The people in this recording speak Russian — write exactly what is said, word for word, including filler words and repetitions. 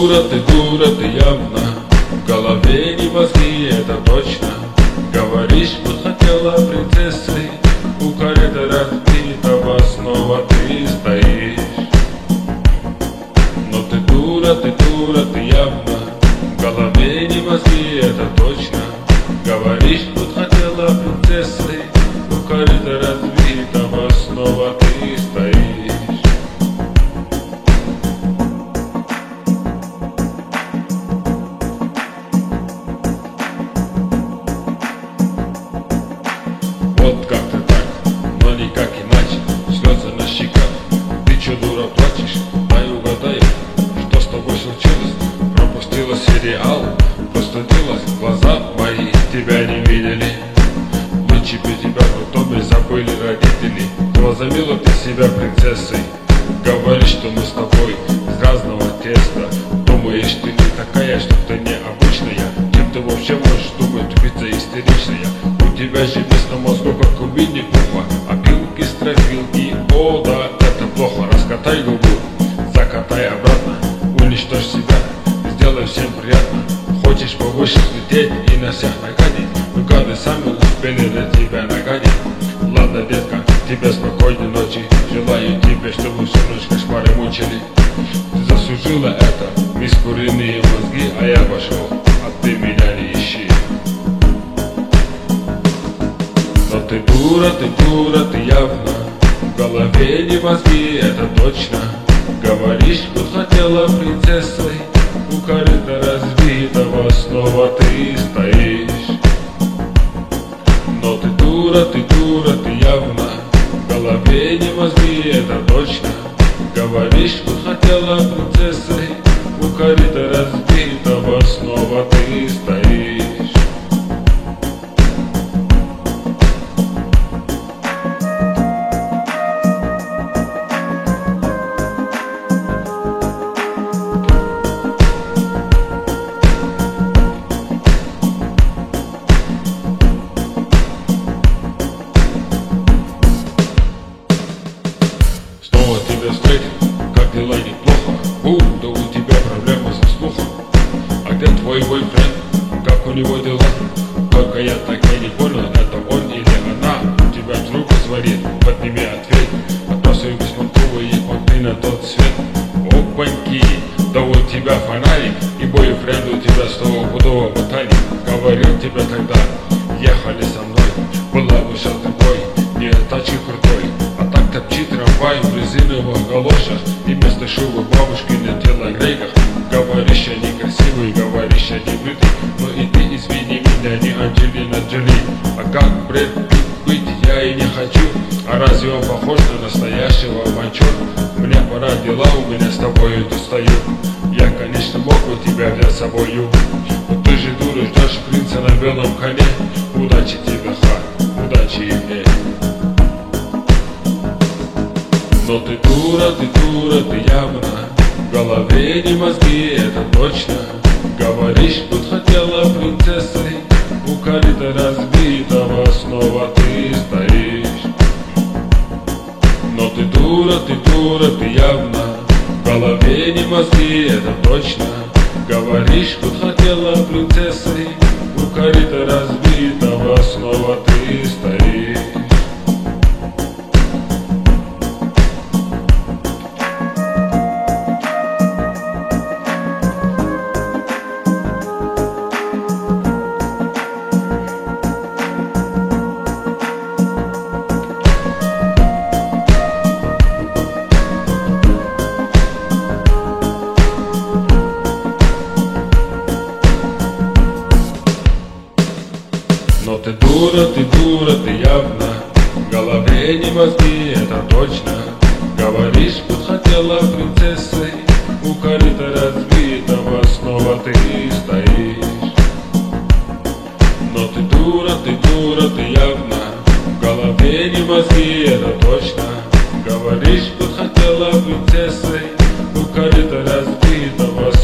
дура, ты дура, ты явно. В голове не мозги, это точно. Говоришь, вот хотела принцессой. У корыта разбитого снова ты стоишь. Но ты дура, ты дура, ты явно. В голове не мозги, это точно. Говоришь, вот хотела принцессой. У корыта разбитого снова ты стоишь. Вот как-то так, но никак иначе. Слезы на щеках, ты чё, дура, плачешь? Дай угадай, что с тобой случилось? Пропустила сериал, простудилась, глаза мои тебя не видели. Вычепи тебя в утробе, забыли родители. Возомнила ты себя принцессой. Говоришь, что мы с тобой из разного теста. Думаешь, ты не такая, что ты необычная. Кем ты вообще можешь думать, тупица истеричная? У тебя же вместо мозгу, как у Винни-Пуха, опилки, строфилки, о да, это плохо. Раскатай губу, закатай обратно, уничтожь себя, сделай всем приятно. Хочешь повыше взлететь и на всех нагадить, ну гады сами успели на тебя нагадить. Ладно, детка, тебе спокойной ночи, желаю тебе, чтобы всю ночь кошмары мучили. Ты заслужила это, мисс куриные мозги, а я пошел, а ты меня не ищи. Но ты дура, ты дура, ты явно. В голове не мозги, это точно. Говоришь, вот хотела принцессой. У корыта разбитого снова ты стоишь. Но ты дура, ты дура, ты явно. В голове не мозги, это точно. Говоришь, вот хотела принцессой. У корыта разбитого снова ты стоишь. Снова тебя встретил, как дела, неплохо. У, да у тебя проблемы со слухом. А где твой бойфренд, как у него дела? Только я так и не понял, это он или она. Тебя трубку сварит, подними ответ. Отбросывай бессмонтовые понты на тот свет. Опаньки, да у тебя фонарик. И бойфренд у тебя стопудово ботаник. Говорил тебе тогда, ехали со мной. Была бы сейчас другой, не тачки крутой. Топчи трамвай в резиновых галошах и вместо шубы бабушки на телогрейках. Говоришь, я некрасивый, говоришь, я не бритый. Но и ты, извини меня, не Анджелина Джоли. А как Брэд Питт быть, я и не хочу. А разве он похож на настоящего авантюра? Мне пора, дела у меня с тобою тут стою. Я, конечно, мог бы тебя взять с собою, но ты же, дура, ждешь принца на белом коне. Удачи тебе, ха, удачи и мне. Но ты дура, ты дура, ты явно. В голове не мозги, это точно. Говоришь, тут хотела принцессой. У корыта разбитого снова ты стоишь. Но ты дура, ты дура, ты явно. В голове не мозги, это точно. Говоришь, тут хотела принцессой. У корыта разбитого снова ты стоишь. Но ты дура, ты дура, ты явно. В голове не мозги, это точно. Говоришь, вот хотела принцессой. У корыта разбитого снова ты стоишь. Но ты дура, ты дура, ты явно. В голове не мозги, это точно. Говоришь, вот хотела принцессой. У корыта разбитого